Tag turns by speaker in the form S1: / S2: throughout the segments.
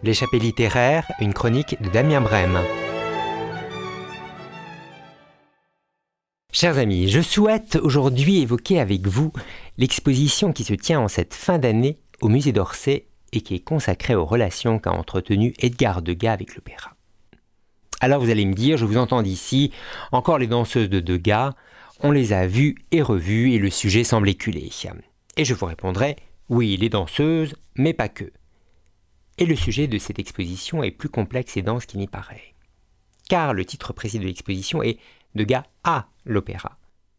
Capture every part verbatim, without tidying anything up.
S1: L'échappée littéraire, une chronique de Damien Brême. Chers amis, je souhaite aujourd'hui évoquer avec vous l'exposition qui se tient en cette fin d'année au musée d'Orsay et qui est consacrée aux relations qu'a entretenues Edgar Degas avec l'opéra. Alors vous allez me dire, je vous entends d'ici, encore les danseuses de Degas, on les a vues et revues et le sujet semble éculé. Et je vous répondrai, oui, les danseuses, mais pas que. Et le sujet de cette exposition est plus complexe et dense qu'il n'y paraît. Car le titre précis de l'exposition est « Degas à l'opéra ».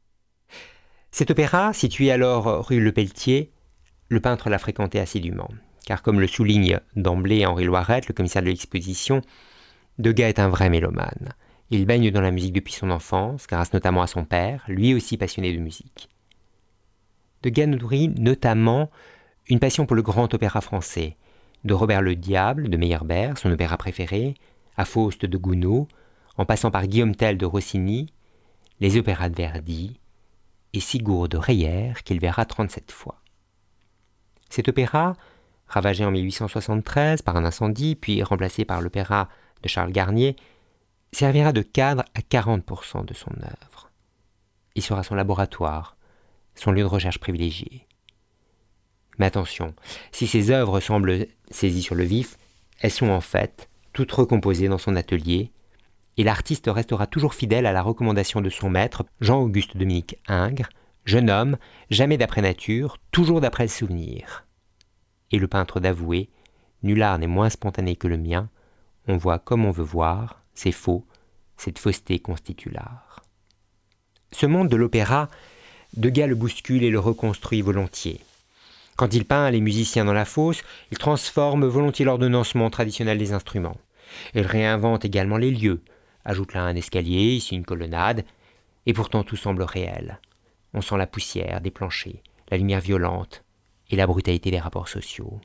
S1: Cet opéra, situé alors rue Lepelletier, le peintre l'a fréquenté assidûment. Car comme le souligne d'emblée Henri Loirette, le commissaire de l'exposition, Degas est un vrai mélomane. Il baigne dans la musique depuis son enfance, grâce notamment à son père, lui aussi passionné de musique. Degas nourrit notamment une passion pour le grand opéra français, de Robert le Diable de Meyerbeer, son opéra préféré, à Faust de Gounod, en passant par Guillaume Tell de Rossini, les opéras de Verdi et Sigurd de Reyer qu'il verra trente-sept fois. Cet opéra, ravagé en mille huit cent soixante-treize par un incendie, puis remplacé par l'opéra de Charles Garnier, servira de cadre à quarante pour cent de son œuvre. Il sera son laboratoire, son lieu de recherche privilégié. Mais attention, si ces œuvres semblent saisies sur le vif, elles sont en fait toutes recomposées dans son atelier, et l'artiste restera toujours fidèle à la recommandation de son maître, Jean-Auguste Dominique Ingres, jeune homme, jamais d'après nature, toujours d'après le souvenir. Et le peintre d'avouer, nul art n'est moins spontané que le mien, on voit comme on veut voir, c'est faux, cette fausseté constitue l'art. Ce monde de l'opéra, Degas le bouscule et le reconstruit volontiers. Quand il peint les musiciens dans la fosse, il transforme volontiers l'ordonnancement traditionnel des instruments. Il réinvente également les lieux, ajoute là un escalier, ici une colonnade, et pourtant tout semble réel. On sent la poussière des planchers, la lumière violente et la brutalité des rapports sociaux.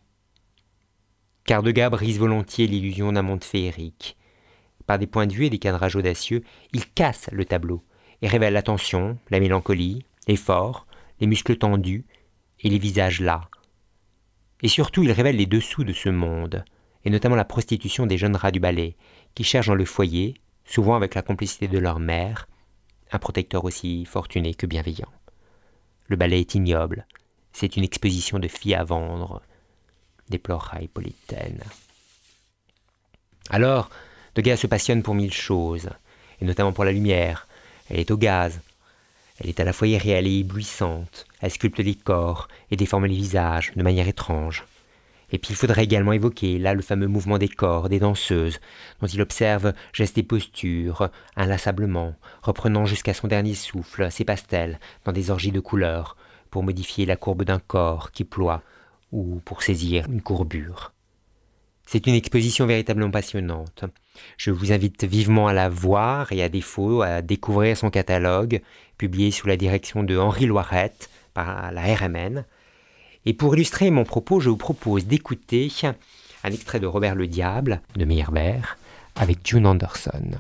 S1: Car Degas brise volontiers l'illusion d'un monde féerique. Par des points de vue et des cadrages audacieux, il casse le tableau et révèle la tension, la mélancolie, l'effort, les muscles tendus, et les visages là. Et surtout, il révèle les dessous de ce monde, et notamment la prostitution des jeunes rats du ballet, qui cherchent dans le foyer, souvent avec la complicité de leur mère, un protecteur aussi fortuné que bienveillant. Le ballet est ignoble, c'est une exposition de filles à vendre, déplorera Hippolytaine. Alors, Degas se passionne pour mille choses, et notamment pour la lumière. Elle est au gaz. Elle est à la fois irréelle et éblouissante. Elle sculpte les corps et déforme les visages de manière étrange. Et puis il faudrait également évoquer là le fameux mouvement des corps des danseuses, dont il observe gestes et postures, inlassablement, reprenant jusqu'à son dernier souffle ses pastels dans des orgies de couleurs, pour modifier la courbe d'un corps qui ploie ou pour saisir une courbure. C'est une exposition véritablement passionnante. Je vous invite vivement à la voir et à défaut à découvrir son catalogue, publié sous la direction de Henri Loirette par la R M N. Et pour illustrer mon propos, je vous propose d'écouter un extrait de Robert le Diable de Meyerbeer avec June Anderson.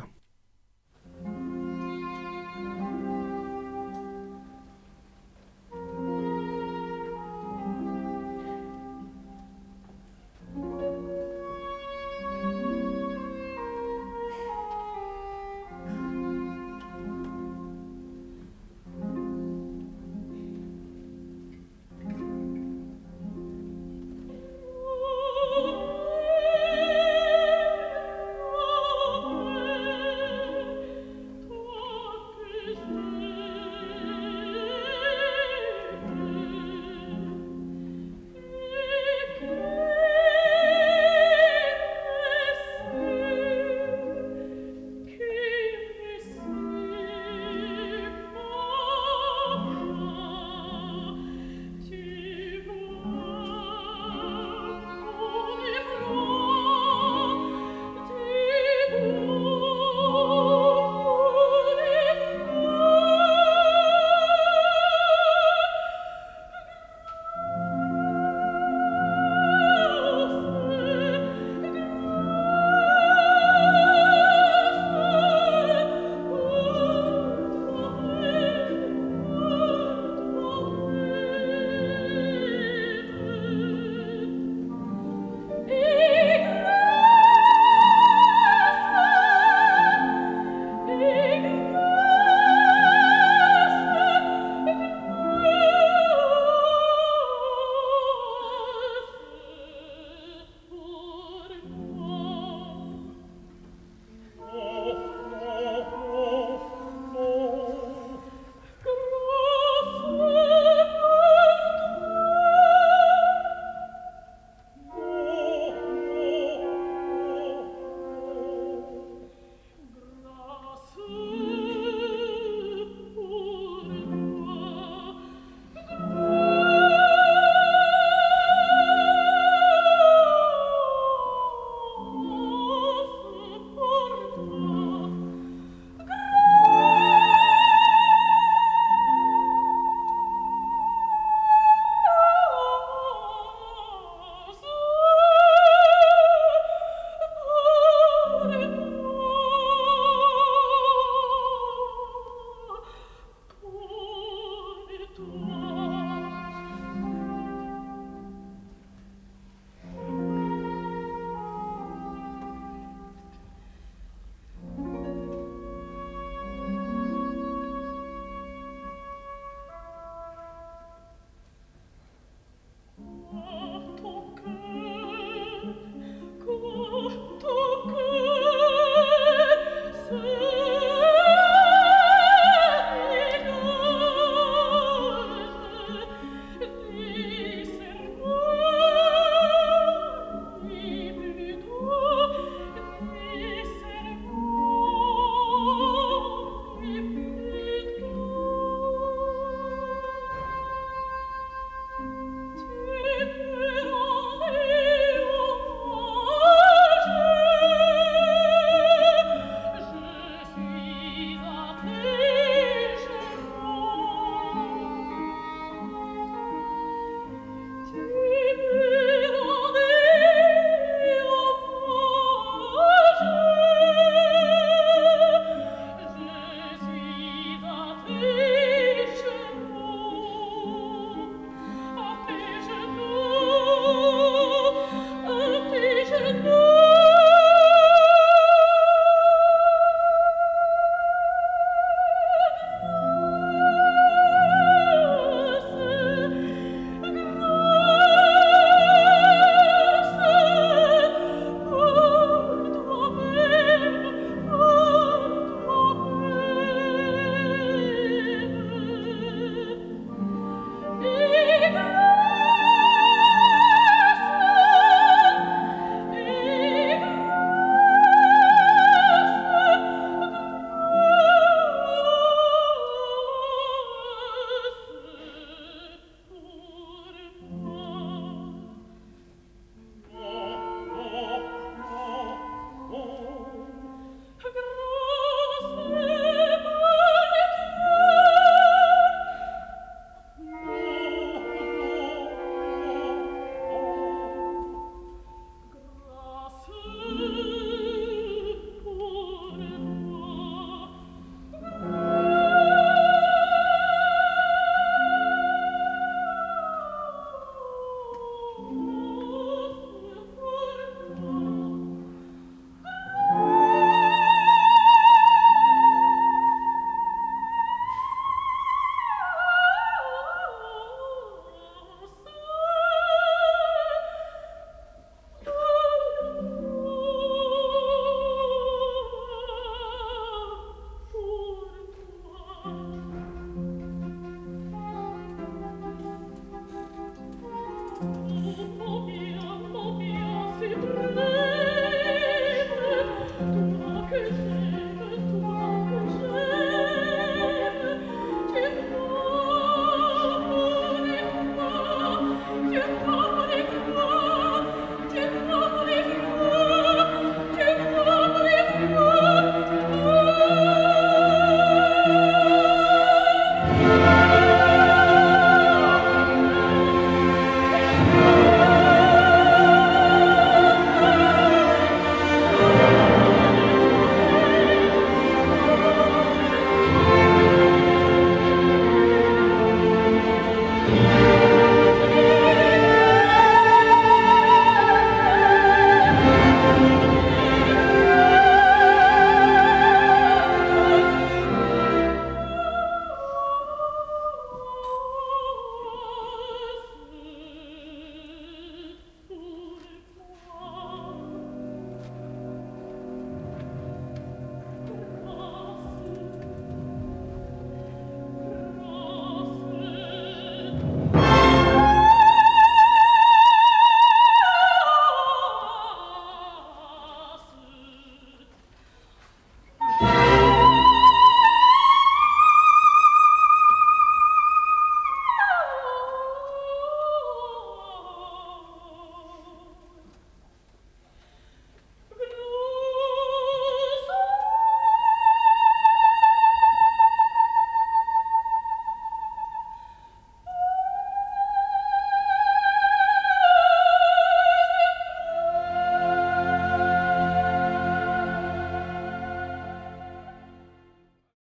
S2: tout.